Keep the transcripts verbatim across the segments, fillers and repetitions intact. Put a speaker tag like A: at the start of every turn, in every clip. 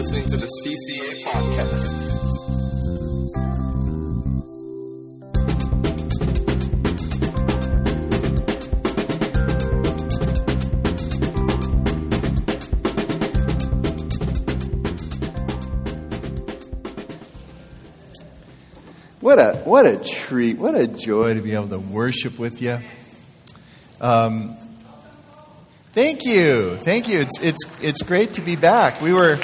A: listening to the C C A Podcast.
B: What a what a treat! What a joy to be able to worship with you. Um, thank you, thank you. It's it's it's great to be back. We were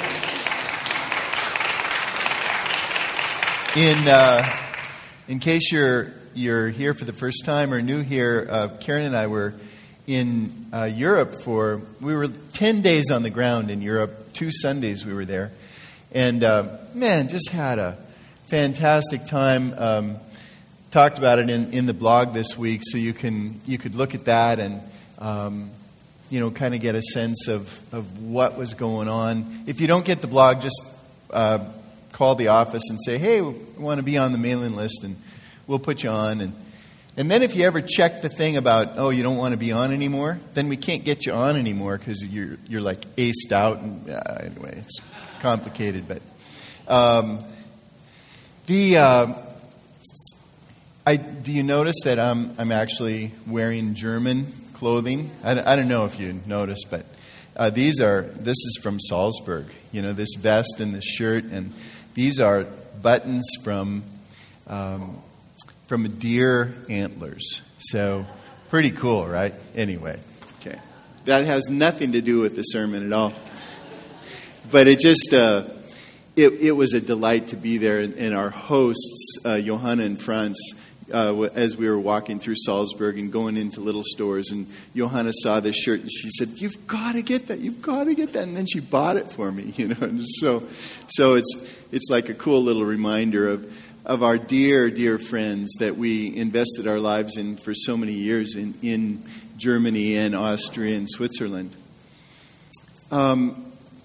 B: in uh, in case you're you're here for the first time or new here. Uh, Karen and I were in uh, Europe for we were ten days on the ground in Europe. Two Sundays we were there, and uh, man, just had a fantastic time. Um, talked about it in, in the blog this week, so you can you could look at that and um, you know kind of get a sense of, of what was going on. If you don't get the blog, just uh, call the office and say, "Hey, we want to be on the mailing list," and we'll put you on. And and then if you ever check the thing about oh you don't want to be on anymore, then we can't get you on anymore because you're you're like aced out. And uh, anyway, it's complicated, but. Um, The, uh, I, do you notice that I'm, I'm actually wearing German clothing? I, I don't know if you noticed, but uh, these are, this is from Salzburg, you know, this vest and this shirt, and these are buttons from, um, from deer antlers. So, pretty cool, right? Anyway, okay. That has nothing to do with the sermon at all. But it just, uh, It, it was a delight to be there, and our hosts, uh, Johanna and Franz, uh, as we were walking through Salzburg and going into little stores, and Johanna saw this shirt, and she said, "You've got to get that! You've got to get that!" And then she bought it for me, you know. And so, so it's it's like a cool little reminder of of our dear, dear friends that we invested our lives in for so many years in in Germany and Austria and Switzerland. Um.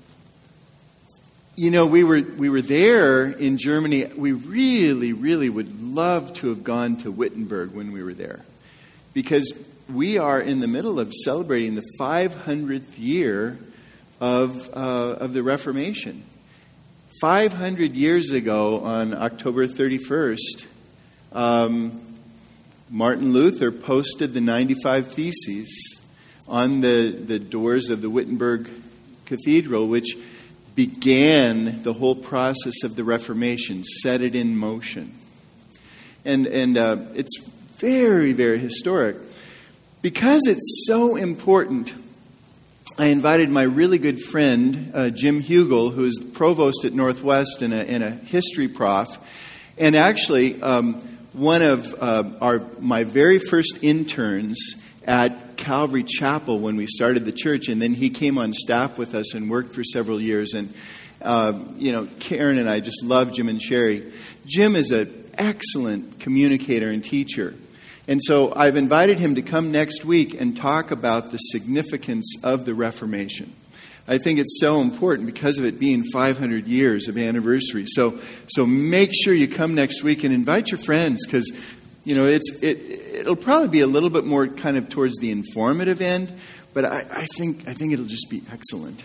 B: You know, we were we were there in Germany. We really, really would love to have gone to Wittenberg when we were there, because we are in the middle of celebrating the five hundredth year of uh, of the Reformation. five hundred years ago, on October thirty-first, um, Martin Luther posted the ninety-five Theses on the, the doors of the Wittenberg Cathedral, which began the whole process of the Reformation, set it in motion. And and uh, it's very, very historic. Because it's so important, I invited my really good friend, uh, Jim Hugel, who is the provost at Northwest and a, and a history prof. And actually, um, one of uh, our my very first interns at Calvary Chapel when we started the church, and then he came on staff with us and worked for several years. And uh, you know, Karen and I just love Jim and Sherry. Jim is an excellent communicator and teacher, and so I've invited him to come next week and talk about the significance of the Reformation. I think it's so important because of it being five hundred years of anniversary. So, so make sure you come next week and invite your friends, because you know it's it. It'll probably be a little bit more kind of towards the informative end, but I, I think I think it'll just be excellent.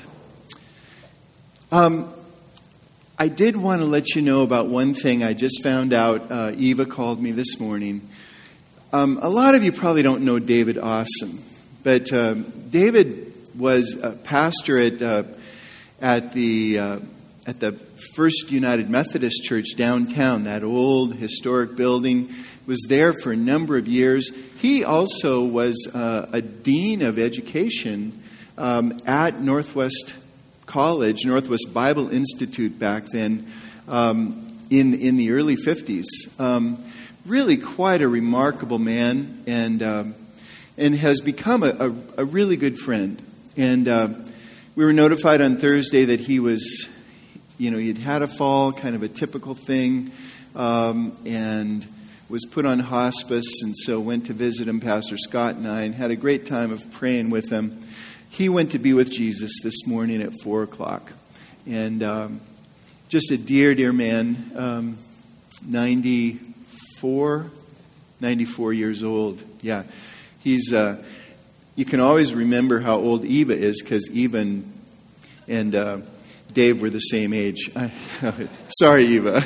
B: Um, I did want to let you know about one thing I just found out. Uh, Eva called me this morning. Um, a lot of you probably don't know David Awesome, but um, David was a pastor at uh, at the uh, at the First United Methodist Church downtown, that old historic building. Was there for a number of years. He also was uh, a dean of education um, at Northwest College, Northwest Bible Institute back then, um, in in the early fifties. Um, really quite a remarkable man, and um, and has become a, a, a really good friend. And uh, we were notified on Thursday that he was, you know, he'd had a fall, kind of a typical thing, um, and was put on hospice, and so went to visit him, Pastor Scott and I, and had a great time of praying with him. He went to be with Jesus this morning at four o'clock. And um, just a dear, dear man, um, ninety-four, ninety-four years old. Yeah, he's, uh, you can always remember how old Eva is, because Eva and, and uh, Dave, we're the same age. I, sorry, Eva.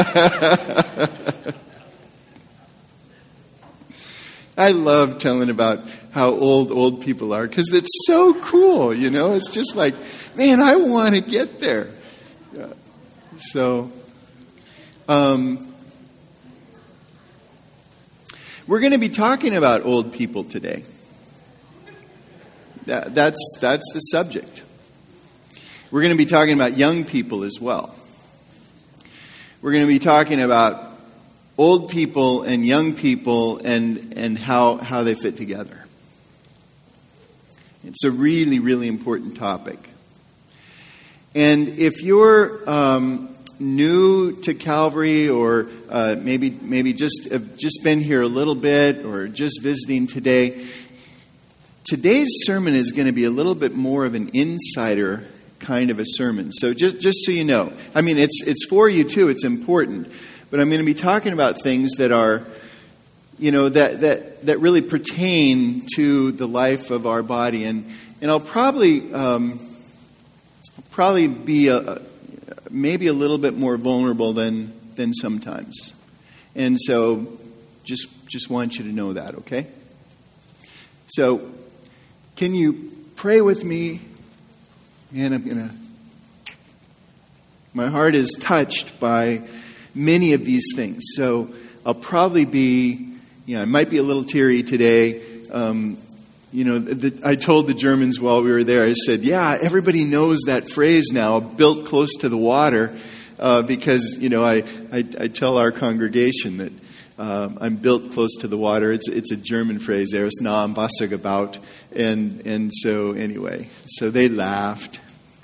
B: I love telling about how old old people are because it's so cool, you know. It's just like, man, I want to get there. Yeah. So, um, we're going to be talking about old people today. That, that's that's the subject. We're going to be talking about young people as well. We're going to be talking about old people and young people and, and how, how they fit together. It's a really, really important topic. And if you're um, new to Calvary or uh, maybe maybe just have just been here a little bit or just visiting today, today's sermon is going to be a little bit more of an insider kind of a sermon. So just, just so you know, I mean, it's it's for you too. It's important. But I'm going to be talking about things that are, you know, that, that, that really pertain to the life of our body. And, and I'll probably um, probably be a, maybe a little bit more vulnerable than than sometimes. And so just just want you to know that, okay? So can you pray with me? And I'm going to, my heart is touched by many of these things. So I'll probably be, you know, I might be a little teary today. Um, you know, the, I told the Germans while we were there, I said, yeah, everybody knows that phrase now, built close to the water, uh, because, you know, I, I, I tell our congregation that um, I'm built close to the water. It's it's a German phrase, er ist nah am Wasser gebaut. And, and so anyway, so they laughed.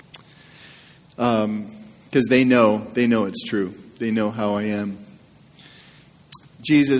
B: Um, because they know, they know it's true. They know how I am. Jesus,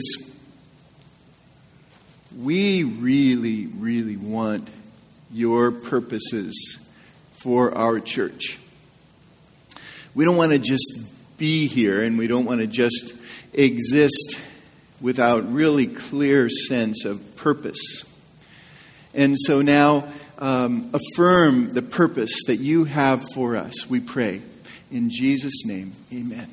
B: we really, really want your purposes for our church. We don't want to just be here, and we don't want to just exist without really clear sense of purpose. And so now, um, affirm the purpose that you have for us, we pray. In Jesus' name, amen.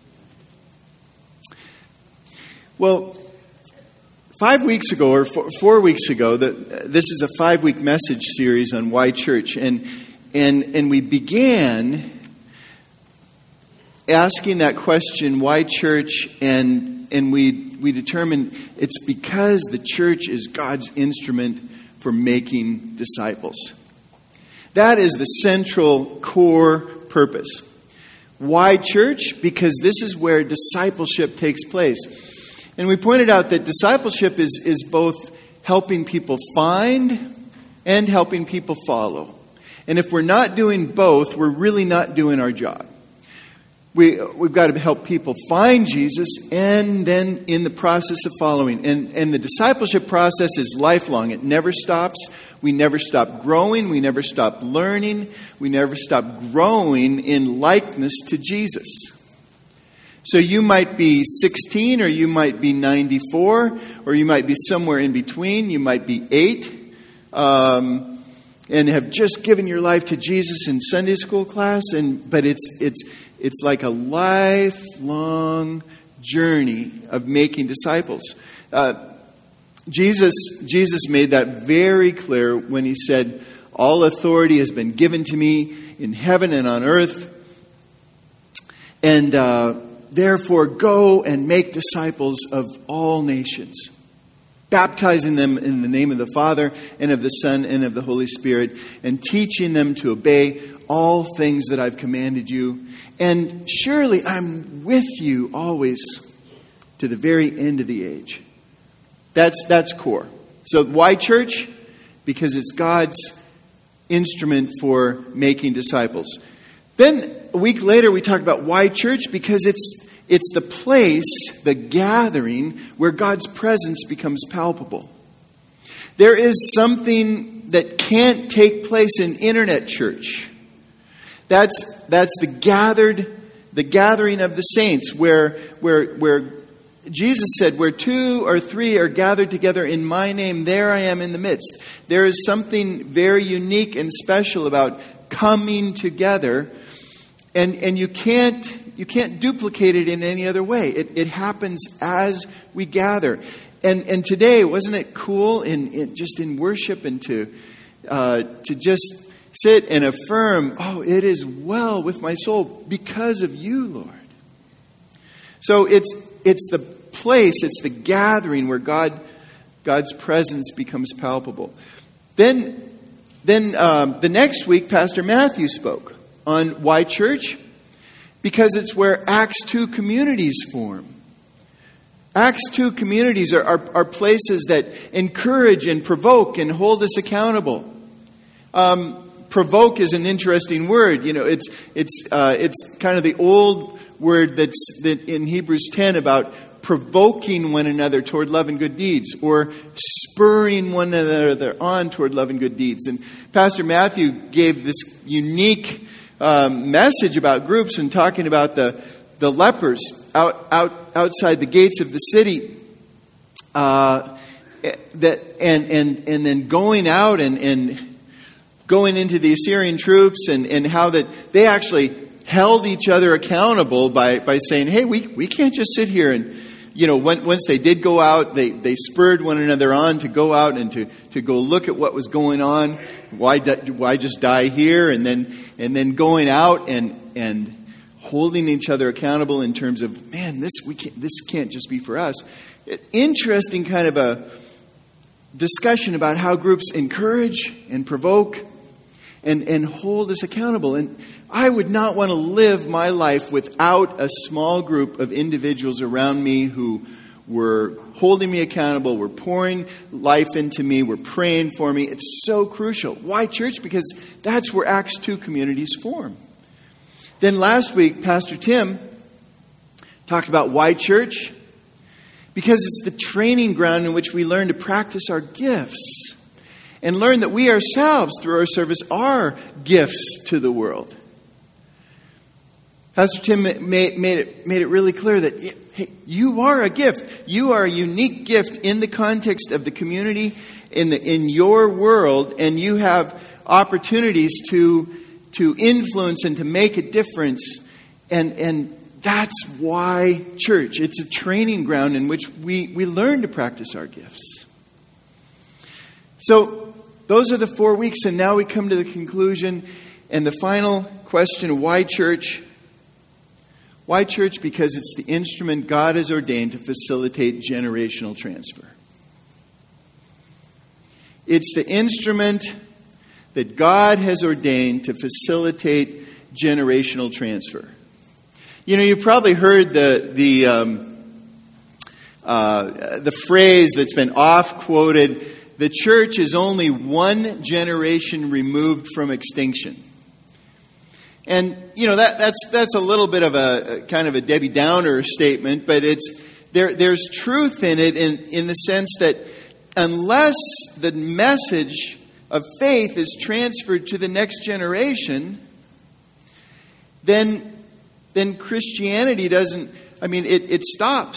B: Well, five weeks ago, or four, four weeks ago, the, this is a five-week message series on Why Church, and and and we began asking that question, why church, and and we we determined it's because the church is God's instrument for making disciples. That is the central core purpose. Why church? Because this is where discipleship takes place. And we pointed out that discipleship is, is both helping people find and helping people follow. And if we're not doing both, we're really not doing our job. We, we've got to help people find Jesus and then in the process of following. And, and the discipleship process is lifelong. It never stops. We never stop growing. We never stop learning. We never stop growing in likeness to Jesus. So you might be sixteen, or you might be ninety-four, or you might be somewhere in between. You might be eight, um, and have just given your life to Jesus in Sunday school class. And but it's it's it's like a lifelong journey of making disciples. Uh, Jesus Jesus made that very clear when he said, "All authority has been given to me in heaven and on earth, and uh, therefore go and make disciples of all nations, baptizing them in the name of the Father and of the Son and of the Holy Spirit, and teaching them to obey all things that I've commanded you. And surely I'm with you always to the very end of the age." That's that's core. So why church? Because it's God's instrument for making disciples. Then a week later we talked about why church? Because it's it's the place, the gathering, where God's presence becomes palpable. There is something that can't take place in internet church. That's that's the gathered, the gathering of the saints, where where where Jesus said, "Where two or three are gathered together in my name, there I am in the midst." There is something very unique and special about coming together And and you can't you can't duplicate it in any other way. It it happens as we gather. And and today, wasn't it cool in, in just in worship and to uh, to just sit and affirm, oh, it is well with my soul because of you, Lord. So it's it's the place, it's the gathering where God God's presence becomes palpable. Then then um, the next week, Pastor Matthew spoke on why church? Because it's where Acts two communities form. Acts two communities are, are, are places that encourage and provoke and hold us accountable. Um, provoke is an interesting word. You know, it's it's uh, it's kind of the old word that's that in Hebrews ten about provoking one another toward love and good deeds, or spurring one another on toward love and good deeds. And Pastor Matthew gave this unique um, message about groups and talking about the the lepers out out outside the gates of the city, uh, that and and and then going out and and going into the Assyrian troops, and and how that they actually held each other accountable by by saying, hey, we we can't just sit here. And you know, when, once they did go out, they, they spurred one another on to go out and to, to go look at what was going on. Why why just die here? And then and then going out and and holding each other accountable in terms of, man, this we can't this can't just be for us. Interesting kind of a discussion about how groups encourage and provoke and and hold us accountable. And I would not want to live my life without a small group of individuals around me who were holding me accountable, were pouring life into me, were praying for me. It's so crucial. Why church? Because that's where Acts two communities form. Then last week, Pastor Tim talked about why church? Because it's the training ground in which we learn to practice our gifts and learn that we ourselves, through our service, are gifts to the world. Pastor Tim made, made it made it really clear that, hey, you are a gift. You are a unique gift in the context of the community, in the in your world, and you have opportunities to to influence and to make a difference. And and that's why church. It's a training ground in which we, we learn to practice our gifts. So those are the four weeks, and now we come to the conclusion and the final question: why church? Why church? Because it's the instrument God has ordained to facilitate generational transfer. It's the instrument that God has ordained to facilitate generational transfer. You know, you've probably heard the the um, uh, the phrase that's been oft quoted: "The church is only one generation removed from extinction." And you know that that's that's a little bit of a, a kind of a Debbie Downer statement, but it's there. There's truth in it, in in the sense that unless the message of faith is transferred to the next generation, then then Christianity doesn't. I mean, it, it stops.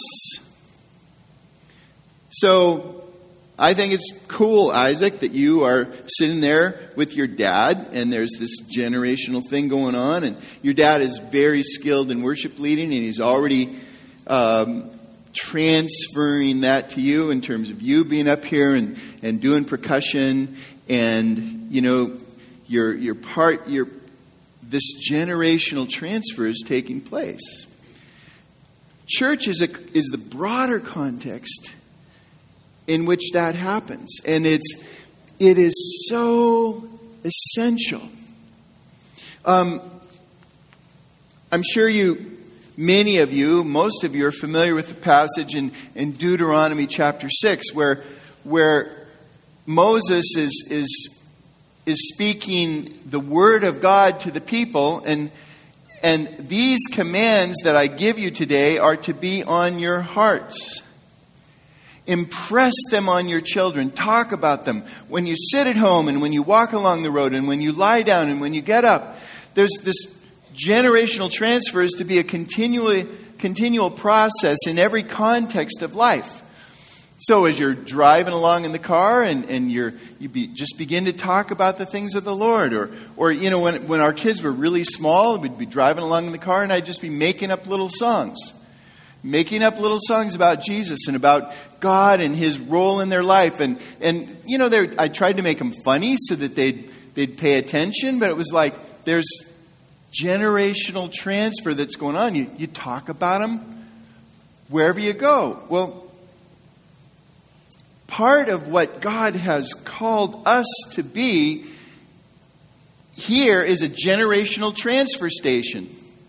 B: So I think it's cool, Isaac, that you are sitting there with your dad, and there's this generational thing going on, and your dad is very skilled in worship leading, and he's already um, transferring that to you in terms of you being up here and, and doing percussion, and you know, your your part, your this generational transfer is taking place. Church is a is the broader context in which that happens. And it's it is so essential. Um, I'm sure you, many of you, most of you are familiar with the passage in, in Deuteronomy chapter six, where where Moses is is is speaking the word of God to the people, and and these commands that I give you today are to be on your hearts. Impress them on your children. Talk about them when you sit at home and when you walk along the road and when you lie down and when you get up. There's this generational transfer is to be a continually, continual process in every context of life. So as you're driving along in the car and, and you're, you be, just begin to talk about the things of the Lord. Or, or you know, when, when our kids were really small, we'd be driving along in the car and I'd just be making up little songs. Making up little songs about Jesus and about God and His role in their life. And, and you know, I tried to make them funny so that they'd, they'd pay attention. But it was like there's generational transfer that's going on. You, you talk about them wherever you go. Well, part of what God has called us to be here is a generational transfer station.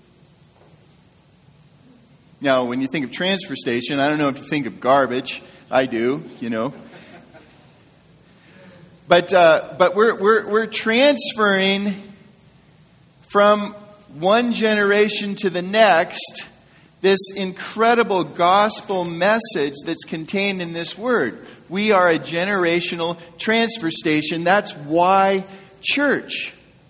B: Now, when you think of transfer station, I don't know if you think of garbage. I do, you know. But uh, but we're we're we're transferring from one generation to the next this incredible gospel message that's contained in this word. We are a generational transfer station. That's why church.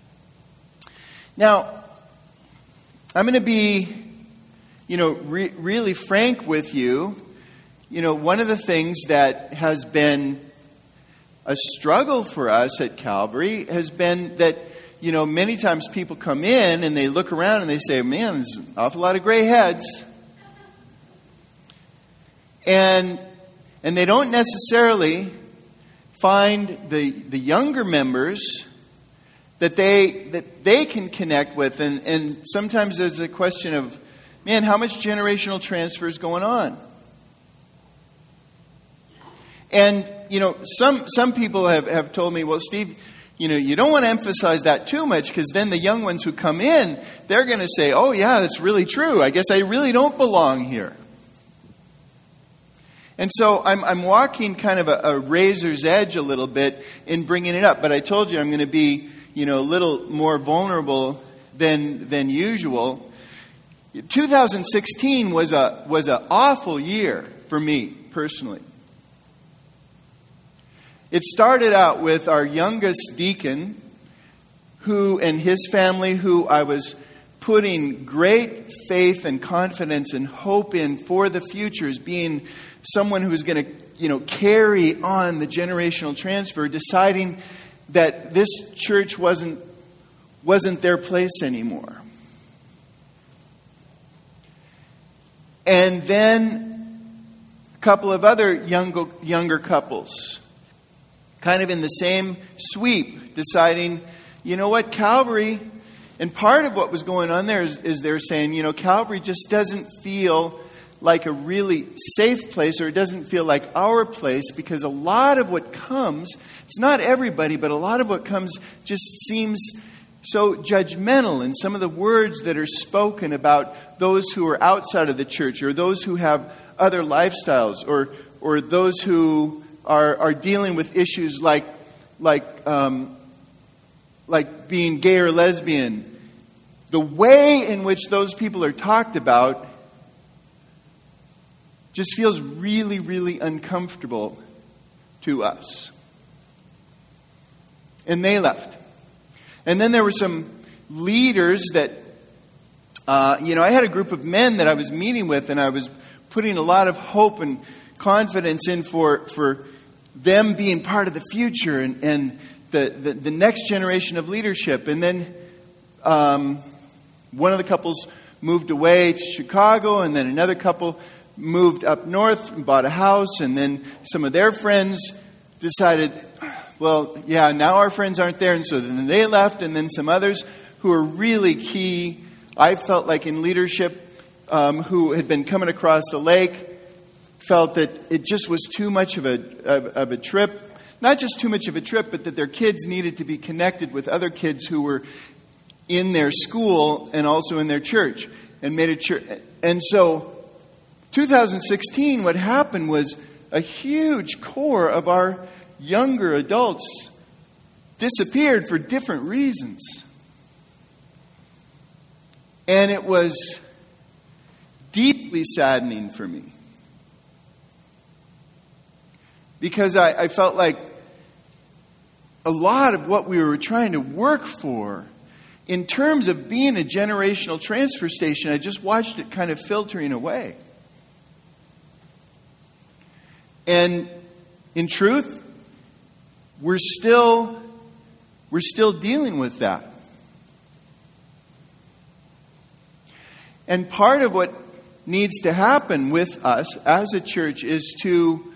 B: Now, I'm going to be, you know, re- really frank with you. You know, one of the things that has been a struggle for us at Calvary has been that, you know, many times people come in and they look around and they say, man, there's an awful lot of gray heads. And and they don't necessarily find the the younger members that they that they can connect with. And, and sometimes there's a question of, man, how much generational transfer is going on? And, you know, some some people have, have told me, well, Steve, you know, you don't want to emphasize that too much because then the young ones who come in, they're going to say, oh, yeah, that's really true. I guess I really don't belong here. And so I'm, I'm walking kind of a, a razor's edge a little bit in bringing it up. But I told you I'm going to be, you know, a little more vulnerable than than usual. two thousand sixteen was a was an awful year for me personally. It started out with our youngest deacon, who and his family, who I was putting great faith and confidence and hope in for the future as being someone who was going to, you know, carry on the generational transfer, deciding that this church wasn't wasn't their place anymore. And then a couple of other younger younger couples, kind of in the same sweep, deciding, you know what, Calvary, and part of what was going on there is, is they're saying, you know, Calvary just doesn't feel like a really safe place, or it doesn't feel like our place, because a lot of what comes, it's not everybody, but a lot of what comes just seems so judgmental. And some of the words that are spoken about those who are outside of the church, or those who have other lifestyles, or or those who are are dealing with issues like like um, like being gay or lesbian, the way in which those people are talked about just feels really, really uncomfortable to us. And they left. And then there were some leaders that, uh, you know, I had a group of men that I was meeting with, and I was putting a lot of hope and confidence in for, for them being part of the future and, and the, the, the next generation of leadership. And then um, one of the couples moved away to Chicago, and then another couple moved up north and bought a house, and then some of their friends decided, well, yeah, now our friends aren't there, and so then they left, and then some others who are really key, I felt like in leadership, um, who had been coming across the lake, felt that it just was too much of a of, of a trip, not just too much of a trip, but that their kids needed to be connected with other kids who were in their school and also in their church, and made a church. And so two thousand sixteen, what happened was a huge core of our younger adults disappeared for different reasons. And it was deeply saddening for me. Because I, I felt like a lot of what we were trying to work for in terms of being a generational transfer station, I just watched it kind of filtering away. And in truth, we're still we're still dealing with that. And part of what needs to happen with us as a church is to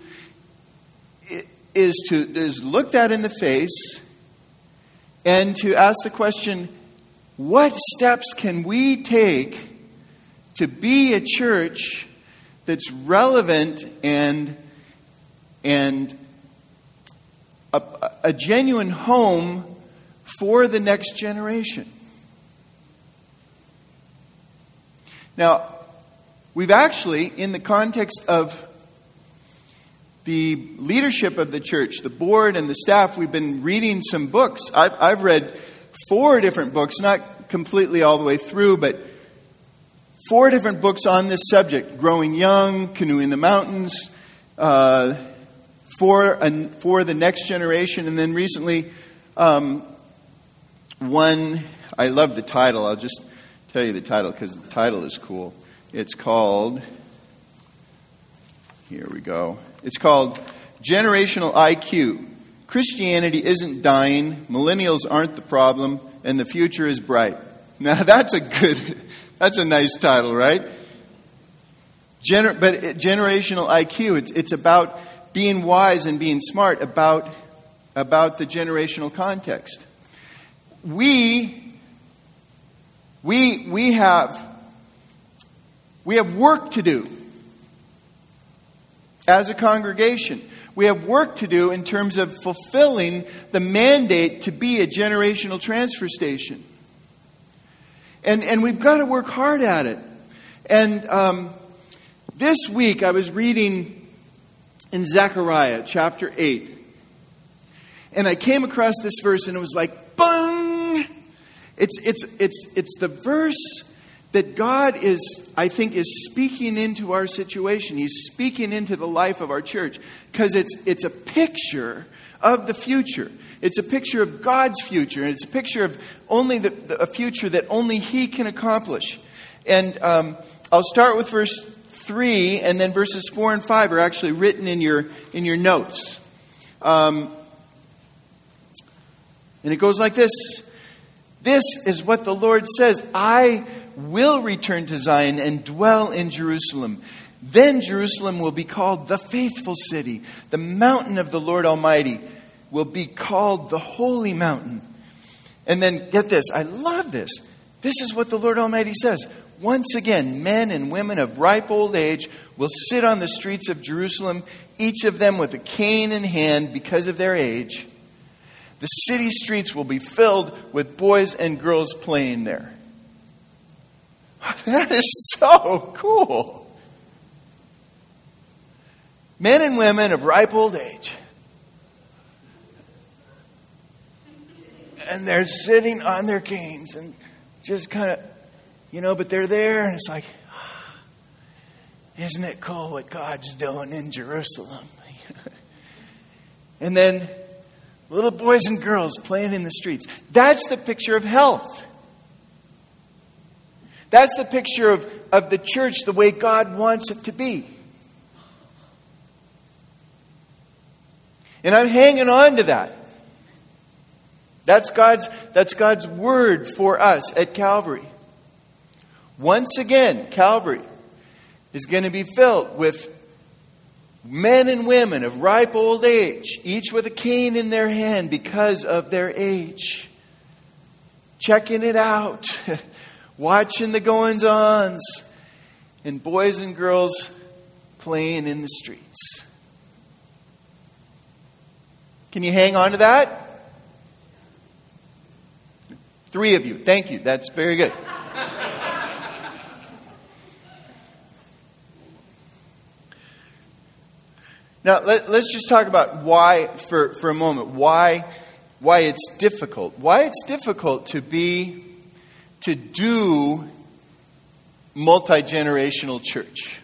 B: is to is look that in the face and to ask the question, what steps can we take to be a church that's relevant and and a, a genuine home for the next generation? Now, we've actually, in the context of the leadership of the church, the board and the staff, we've been reading some books. I've, I've read four different books, not completely all the way through, but four different books on this subject: Growing Young, Canoeing the Mountains, uh, for, uh, for the Next Generation, and then recently um, one, I love the title, I'll just tell you the title because the title is cool. It's called, here we go, it's called Generational I Q. Christianity Isn't Dying, Millennials Aren't the Problem, and the Future is Bright. Now that's a good, that's a nice title, right? Gener- but it, generational I Q, it's, it's about being wise and being smart about, about the generational context. We We we have we have work to do as a congregation. We have work to do in terms of fulfilling the mandate to be a generational transfer station. And and we've got to work hard at it. And um, this week I was reading in Zechariah chapter eight. And I came across this verse and it was like, bung! It's it's it's it's the verse that God is, I think, is speaking into our situation. He's speaking into the life of our church because it's it's a picture of the future. It's a picture of God's future, and it's a picture of only the, the a future that only He can accomplish. And um, I'll start with verse three, and then verses four and five are actually written in your in your notes. Um, and it goes like this. This is what the Lord says. I will return to Zion and dwell in Jerusalem. Then Jerusalem will be called the faithful city. The mountain of the Lord Almighty will be called the holy mountain. And then get this. I love this. This is what the Lord Almighty says. Once again, men and women of ripe old age will sit on the streets of Jerusalem, each of them with a cane in hand because of their age. The city streets will be filled with boys and girls playing there. That is so cool. Men and women of ripe old age. And they're sitting on their canes and just kind of, you know, but they're there and it's like, isn't it cool what God's doing in Jerusalem? And then little boys and girls playing in the streets. That's the picture of health. That's the picture of, of the church the way God wants it to be. And I'm hanging on to that. That's God's, that's God's word for us at Calvary. Once again, Calvary is going to be filled with men and women of ripe old age, each with a cane in their hand because of their age. Checking it out, watching the goings-ons, and boys and girls playing in the streets. Can you hang on to that? Three of you. Thank you. That's very good. Now, let, let's just talk about why, for, for a moment, why, why it's difficult. Why it's difficult to be, to do multi-generational church.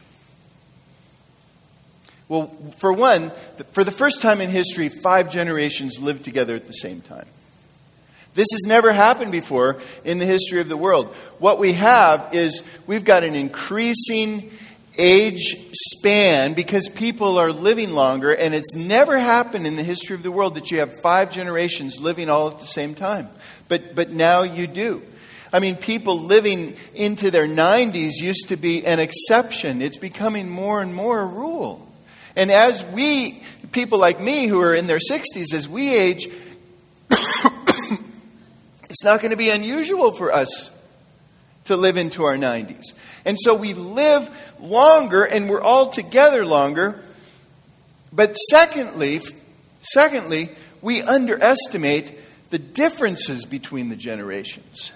B: Well, for one, for the first time in history, five generations lived together at the same time. This has never happened before in the history of the world. What we have is we've got an increasing age span, because people are living longer, and it's never happened in the history of the world that you have five generations living all at the same time. But but now you do. I mean, people living into their nineties used to be an exception. It's becoming more and more a rule. And as we, people like me who are in their sixties, as we age, it's not going to be unusual for us to live into our nineties. And so we live longer, and we're all together longer. But secondly, secondly, we underestimate the differences between the generations.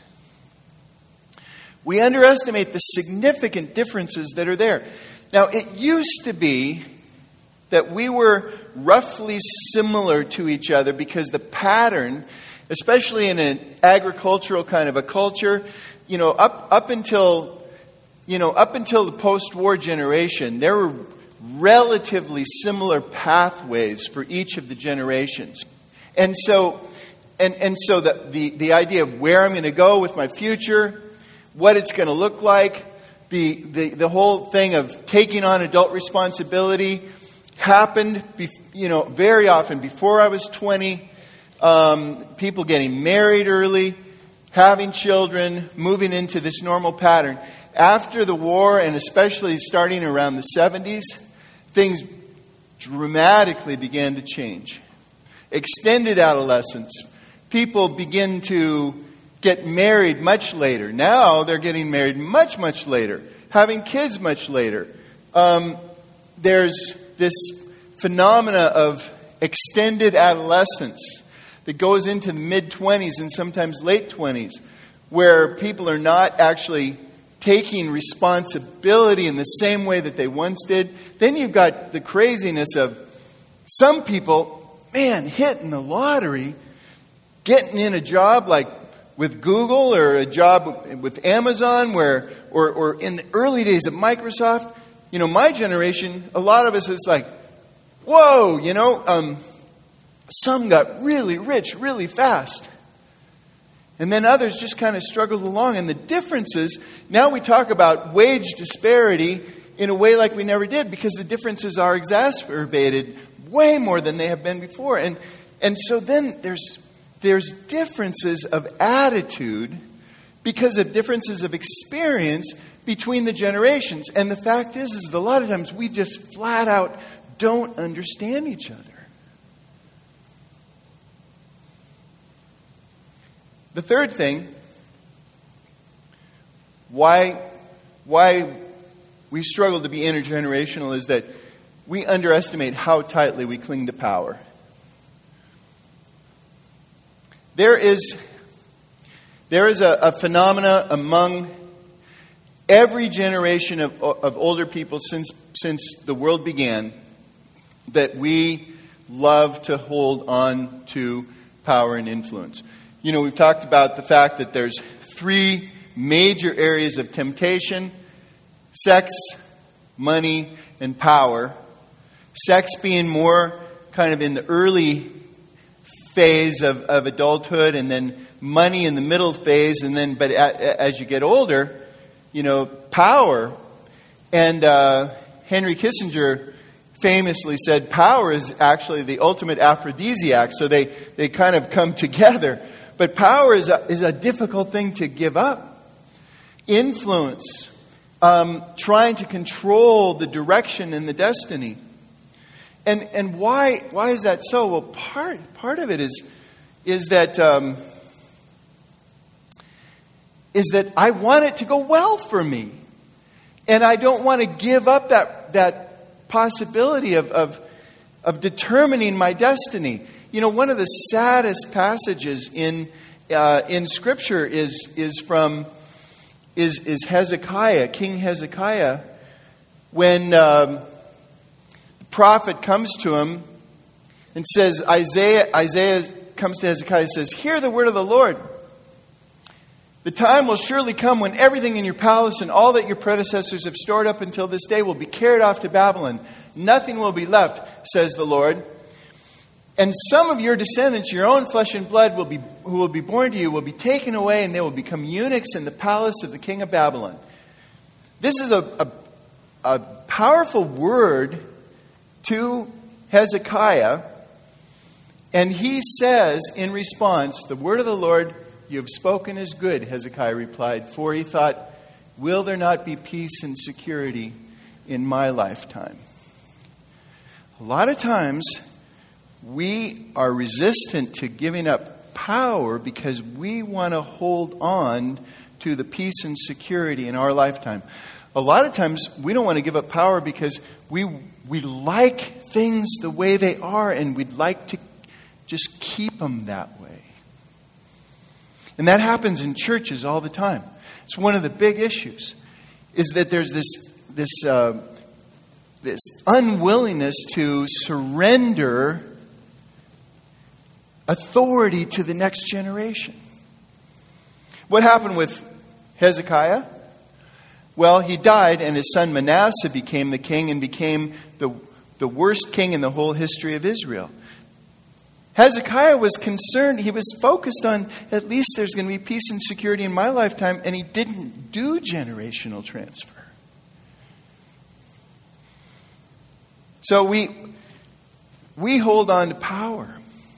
B: We underestimate the significant differences that are there. Now, it used to be that we were roughly similar to each other because the pattern, especially in an agricultural kind of a culture, you know, up up until, you know, up until the post-war generation, there were relatively similar pathways for each of the generations. And so, and, and so the, the, the idea of where I'm going to go with my future, what it's going to look like, the, the, the whole thing of taking on adult responsibility happened, be, you know, very often before I was twenty. Um, people getting married early, having children, moving into this normal pattern. After the war, and especially starting around the seventies, things dramatically began to change. Extended adolescence. People begin to get married much later. Now they're getting married much, much later. Having kids much later. Um, there's this phenomena of extended adolescence that goes into the mid-twenties and sometimes late twenties, where people are not actually taking responsibility in the same way that they once did. Then you've got the craziness of some people, man, hitting the lottery, getting in a job like with Google or a job with Amazon, where or, or in the early days of Microsoft. You know, my generation, a lot of us is like, whoa, you know, um, some got really rich really fast. And then others just kind of struggled along. And the differences, now we talk about wage disparity in a way like we never did, because the differences are exacerbated way more than they have been before. And and so then there's there's differences of attitude because of differences of experience between the generations. And the fact is, is that a lot of times we just flat out don't understand each other. The third thing, why, why we struggle to be intergenerational, is that we underestimate how tightly we cling to power. There is, there is a, a phenomena among every generation of, of older people since, since the world began that we love to hold on to power and influence. You know, we've talked about the fact that there's three major areas of temptation: sex, money, and power. Sex being more kind of in the early phase of, of adulthood, and then money in the middle phase, and then, but a, as you get older, you know, power. And uh, Henry Kissinger famously said power is actually the ultimate aphrodisiac, so they, they kind of come together. But power is a, is a difficult thing to give up. Influence, um, trying to control the direction and the destiny. And and why why is that so? Well, part part of it is is that um, is that I want it to go well for me, and I don't want to give up that that possibility of of, of determining my destiny. You know, one of the saddest passages in uh, in Scripture is is from is is Hezekiah, King Hezekiah, when um, the prophet comes to him and says, Isaiah Isaiah comes to Hezekiah and says, "Hear the word of the Lord. The time will surely come when everything in your palace and all that your predecessors have stored up until this day will be carried off to Babylon. Nothing will be left, says the Lord. And some of your descendants, your own flesh and blood, will be who will be born to you, will be taken away, and they will become eunuchs in the palace of the king of Babylon." This is a, a a powerful word to Hezekiah. And he says in response, "The word of the Lord you have spoken is good," Hezekiah replied. For he thought, "Will there not be peace and security in my lifetime?" A lot of times we are resistant to giving up power because we want to hold on to the peace and security in our lifetime. A lot of times we don't want to give up power because we we like things the way they are, and we'd like to just keep them that way. And that happens in churches all the time. It's one of the big issues, is that there's this this uh, this unwillingness to surrender authority to the next generation. What happened with Hezekiah? Well, he died, and his son Manasseh became the king and became the, the worst king in the whole history of Israel. Hezekiah was concerned, he was focused on, at least there's going to be peace and security in my lifetime, and he didn't do generational transfer. So we, we hold on to power.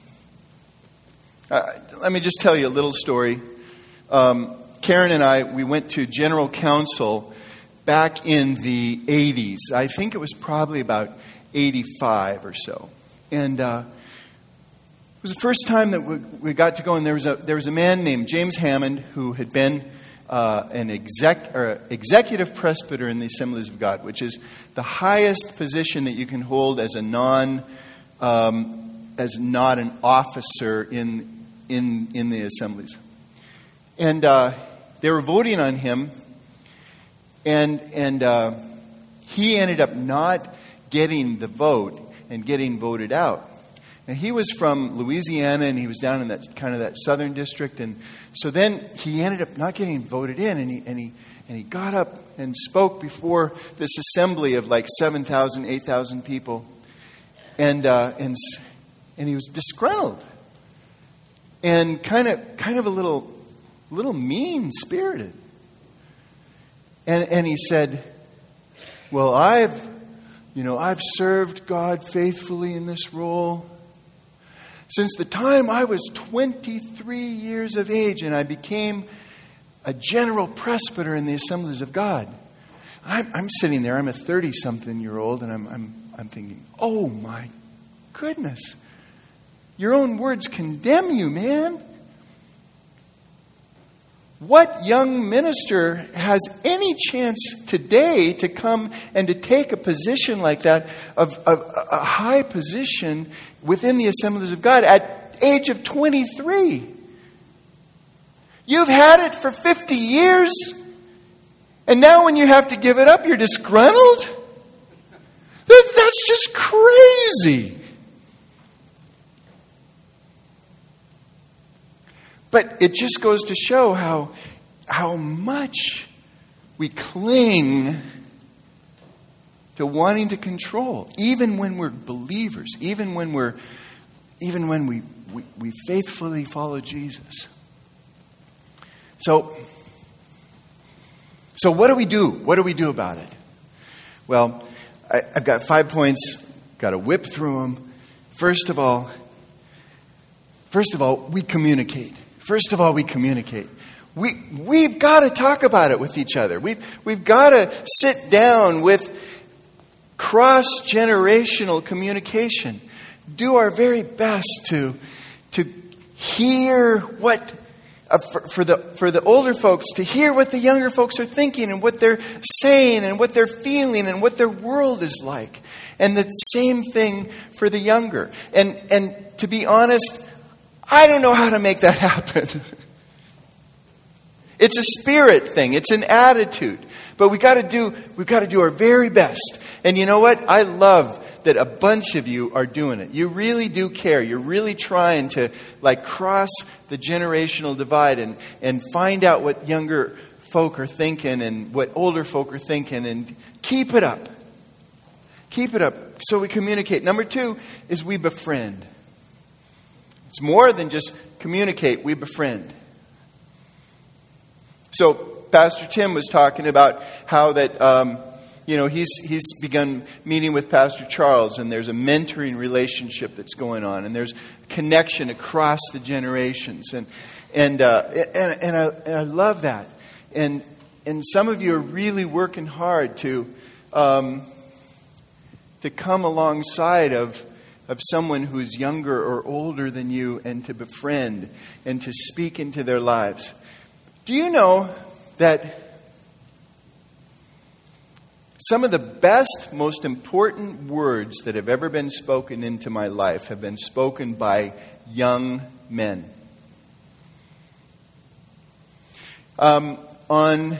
B: Uh, let me just tell you a little story. Um, Karen and I, we went to General Council back in the eighties. I think it was probably about eighty-five or so. And uh, it was the first time that we, we got to go, and there was a there was a man named James Hammond who had been uh, an exec or executive presbyter in the Assemblies of God, which is the highest position that you can hold as a non um, as not an officer in in in the assemblies. And uh, they were voting on him, and and uh, he ended up not getting the vote and getting voted out. And he was from Louisiana, and he was down in that kind of that southern district, and so then he ended up not getting voted in, and he and he and he got up and spoke before this assembly of like seven thousand, eight thousand people, and uh, and and he was disgruntled and kind of kind of a little. little mean-spirited. And and he said, well, I've, you know, I've served God faithfully in this role since the time I was twenty-three years of age, and I became a general presbyter in the Assemblies of God. I'm, I'm sitting there, I'm a thirty-something-year-old, and I'm, I'm, I'm thinking, oh my goodness, your own words condemn you, man. What young minister has any chance today to come and to take a position like that, of, of a high position within the Assemblies of God at age of twenty-three? You've had it for fifty years, and now when you have to give it up, you're disgruntled? That, that's just crazy. But it just goes to show how, how much we cling to wanting to control, even when we're believers, even when we're, even when we, we, we faithfully follow Jesus. So, so what do we do? What do we do about it? Well, I, I've got five points. Got to whip through them. First of all, first of all, we communicate. First of all, we communicate. We, we've got to talk about it with each other. We've, we've got to sit down with cross-generational communication. Do our very best to, to hear what, uh, for, for, the, for the older folks, to hear what the younger folks are thinking and what they're saying and what they're feeling and what their world is like. And the same thing for the younger. And, and to be honest, I don't know how to make that happen. It's a spirit thing. It's an attitude. But we got to do we've got to do our very best. And you know what? I love that a bunch of you are doing it. You really do care. You're really trying to like cross the generational divide and, and find out what younger folk are thinking and what older folk are thinking, and keep it up. Keep it up so we communicate. Number two is we befriend. It's more than just communicate, we befriend. So Pastor Tim was talking about how that um, you know, he's he's begun meeting with Pastor Charles, and there's a mentoring relationship that's going on, and there's connection across the generations, and and uh, and and I, and I love that, and and some of you are really working hard to um, to come alongside of of someone who's younger or older than you, and to befriend and to speak into their lives. Do you know that some of the best, most important words that have ever been spoken into my life have been spoken by young men? Um, on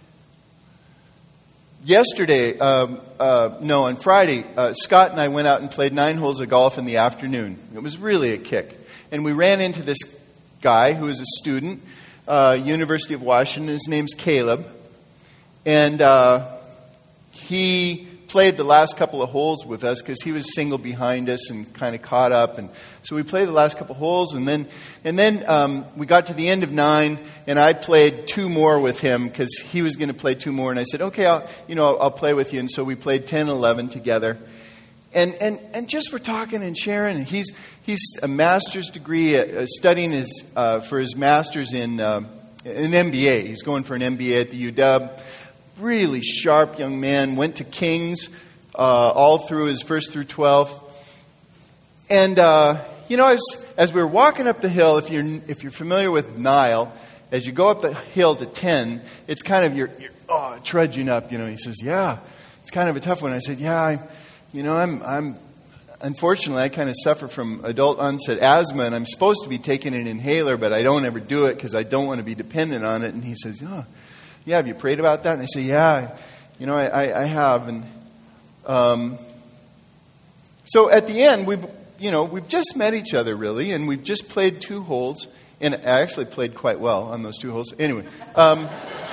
B: yesterday, um, uh, no, on Friday, uh, Scott and I went out and played nine holes of golf in the afternoon. It was really a kick. And we ran into this guy who is a student, uh, University of Washington. His name's Caleb. And uh, he played the last couple of holes with us because he was single behind us and kind of caught up. And so we played the last couple of holes, and then and then um, we got to the end of nine, and I played two more with him because he was going to play two more. And I said, okay, I'll, you know, I'll, I'll play with you. And so we played ten and eleven together. And and and just we're talking and sharing. And he's he's a master's degree, uh, studying his uh, for his master's in uh, an M B A. He's going for an M B A at the U W. Really sharp young man. Went to King's uh, all through his first through twelfth. And uh, you know, as as we were walking up the hill, if you're if you're familiar with Nile, as you go up the hill to ten, it's kind of you're, you're oh trudging up. You know, he says, "Yeah, it's kind of a tough one." I said, "Yeah, I, you know, I'm I'm unfortunately I kind of suffer from adult onset asthma, and I'm supposed to be taking an inhaler, but I don't ever do it because I don't want to be dependent on it." And he says, "Oh, yeah, have you prayed about that?" And I say, "Yeah, you know, I, I, I have." And um, so at the end, we've, you know, we've just met each other really, and we've just played two holes, and I actually played quite well on those two holes. Anyway, um,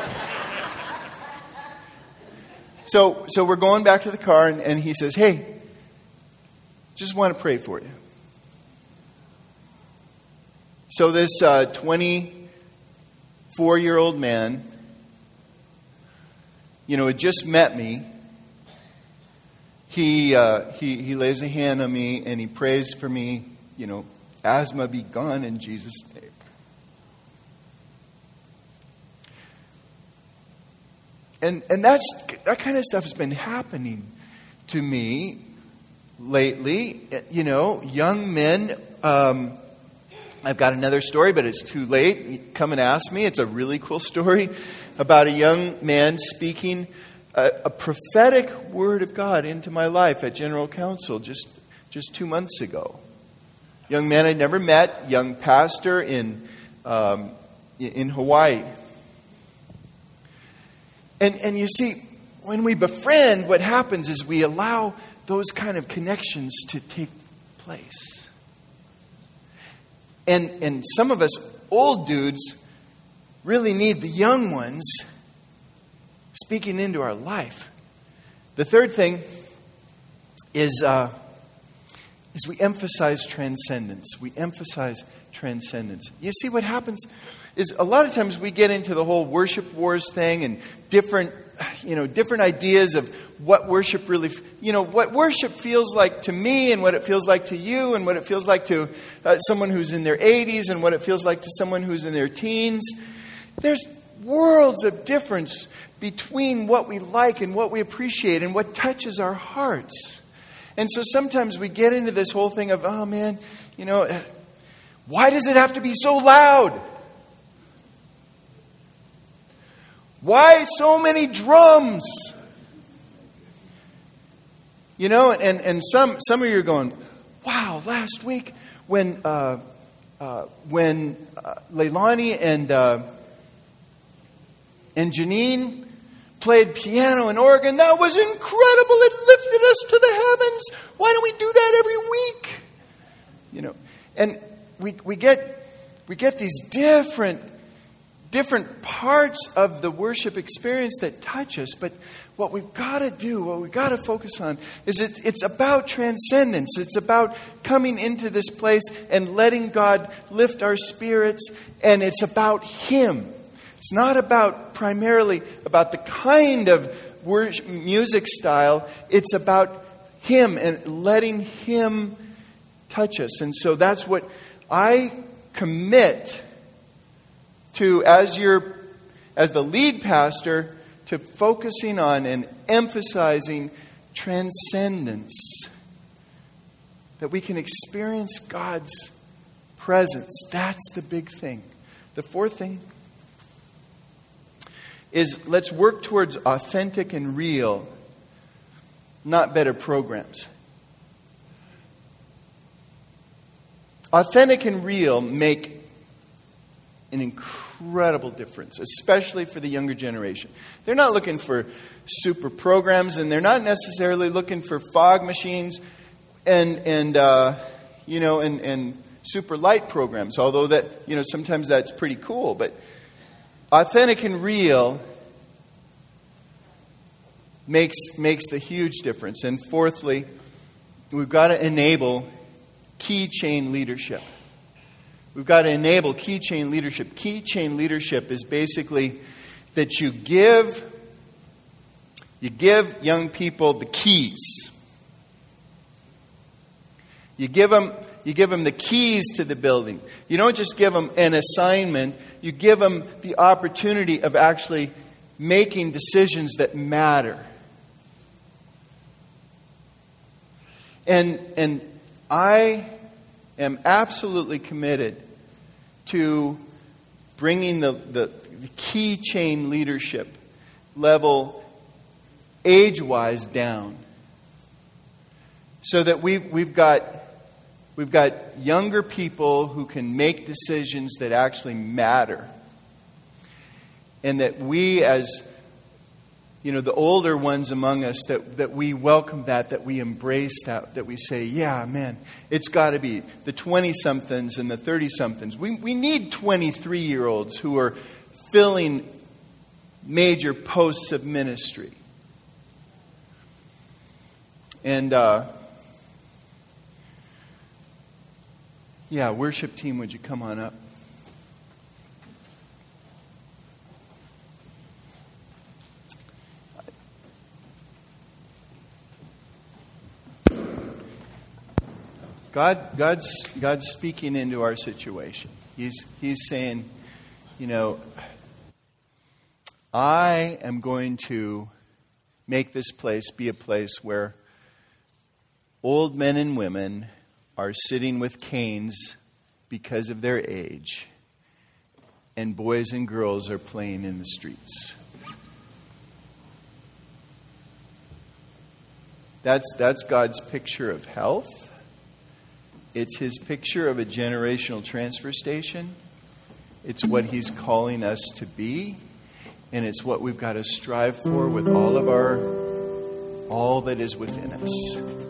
B: so so we're going back to the car, and, and he says, "Hey, just want to pray for you." So this uh, twenty-four-year-old man, you know, had just met me. He, uh, he he lays a hand on me and he prays for me, you know, asthma be gone in Jesus' name. And and that's that kind of stuff has been happening to me lately. You know, young men. Um, I've got another story, but it's too late. Come and ask me. It's a really cool story about a young man speaking a, a prophetic word of God into my life at General Council just, just two months ago. Young man I'd never met, young pastor in um, in Hawaii. And and you see, when we befriend, what happens is we allow those kind of connections to take place. And and some of us old dudes really need the young ones speaking into our life. The third thing is uh, is we emphasize transcendence. We emphasize transcendence. You see, what happens is a lot of times we get into the whole worship wars thing and different, you know, different ideas of what worship really, you know, what worship feels like to me and what it feels like to you and what it feels like to uh, someone who's in their eighties and what it feels like to someone who's in their teens. There's worlds of difference between what we like and what we appreciate and what touches our hearts. And so sometimes we get into this whole thing of, oh man, you know, why does it have to be so loud? Why so many drums? You know, and, and some some of you are going, wow, last week when uh, uh, when uh, Leilani and uh, and Janine played piano and organ, that was incredible. It lifted us to the heavens. Why don't we do that every week? You know, and we we get we get these different different parts of the worship experience that touch us, but what we've got to do, what we've got to focus on, is it, it's about transcendence. It's about coming into this place and letting God lift our spirits, and it's about Him. It's not about primarily about the kind of worship, music style. It's about Him and letting Him touch us. And so that's what I commit to as your, as the lead pastor, to focusing on and emphasizing transcendence. That we can experience God's presence. That's the big thing. The fourth thing is let's work towards authentic and real, not better programs. Authentic and real make an incredible difference, especially for the younger generation. They're not looking for super programs, and they're not necessarily looking for fog machines and and uh, you know and, and super light programs. Although that you know sometimes that's pretty cool, but authentic and real makes makes the huge difference. And fourthly, we've got to enable key chain leadership. We've got to enable key chain leadership. Key chain leadership is basically that you give you give young people the keys. You give them you give them the keys to the building. You don't just give them an assignment. You give them the opportunity of actually making decisions that matter. And and I am absolutely committed to bringing the, the key chain leadership level age-wise down, so that we've we've got we've got younger people who can make decisions that actually matter, and that we as you know the older ones among us that, that we welcome that, that we embrace that, that we say, yeah, man, it's got to be the twenty-somethings and the thirty-somethings. We we need twenty-three-year-olds who are filling major posts of ministry. And uh, yeah, worship team, would you come on up? God, God's, God's speaking into our situation. He's, he's saying, you know, I am going to make this place be a place where old men and women are sitting with canes because of their age, and boys and girls are playing in the streets. That's, that's God's picture of health. It's His picture of a generational transfer station. It's what He's calling us to be. And it's what we've got to strive for with all of our, all that is within us.